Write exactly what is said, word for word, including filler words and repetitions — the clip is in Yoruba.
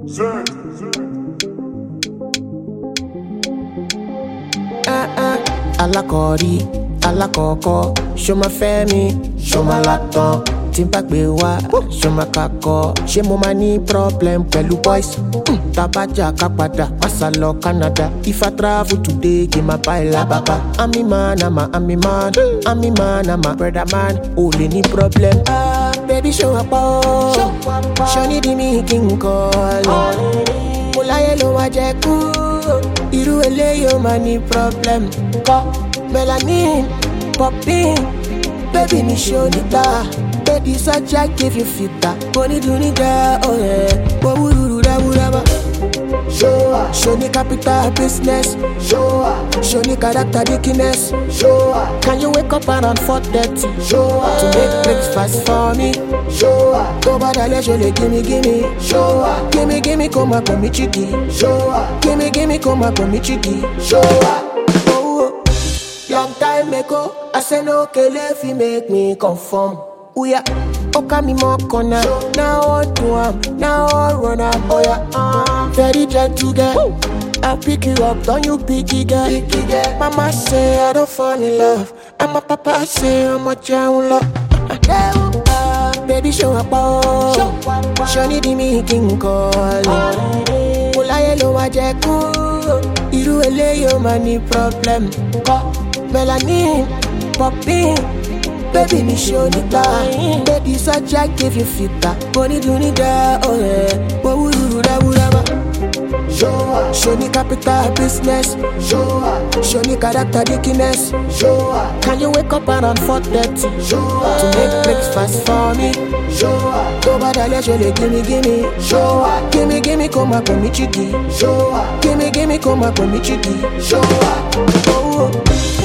Ah ah, alakori, alakoko, show my family, show my lato. Timpa gbe wa, show my kako. Ṣé mo ma ní problem pẹ̀lú boys? Mm, tabaja kapada, masa lọ Canada. If I travel today, kí ma buy la baba. I'm a man, I'm a, I'm a man. I'm a man, I'm a brother man. O lè ní problem. Ah, baby show up oh. Show ní di mi kí n call. Mo láyé ló ma jẹ kú. Irú eléyìí ó ma ní problem. Kọ́ melanin, popping. Baby mi show níta. Baby such I give you fita. Money do ni da oh yeah. Wo wuru da wura ba. Show up. Show ni capital business. Show up. Show ni character dickiness. Show up. Can you wake up around four thirty? Show up. To make breakfast for me. Show up. Go bada le jole gimme gimme. Show up. Gimme gimme come up me chiki. Show up. Gimme gimme come up me chiki. Show up. Oh, long time ago, I said no kele fi make me conform. Oh yeah, okay me more corner. Now I do am, now I run up. Oh yeah, uh, very gentle girl. I pick you up, don't you pick it girl. Mama say I don't fall in love, and my papa say I'm a child love. Uh, baby show up oh, show ni di mi king call. Mo láyé ló ma jẹ kú, irú eléyìí ó ma ní problem. Melanin, popping. Baby mi show níta. Baby such I give you fita. Money do ni da oh yeah. Wo wuru da wura ba. Show up. Show ni capital business. Show up. Show ni character dickiness. Show up. Can you wake up around four thirty? Show up. To make breakfast for me. Show up. Go bada le jole gimme gimme. Show up. Gimme gimme come up me chiki. Show up. Gimme gimme come up me chiki. Show up. Oh.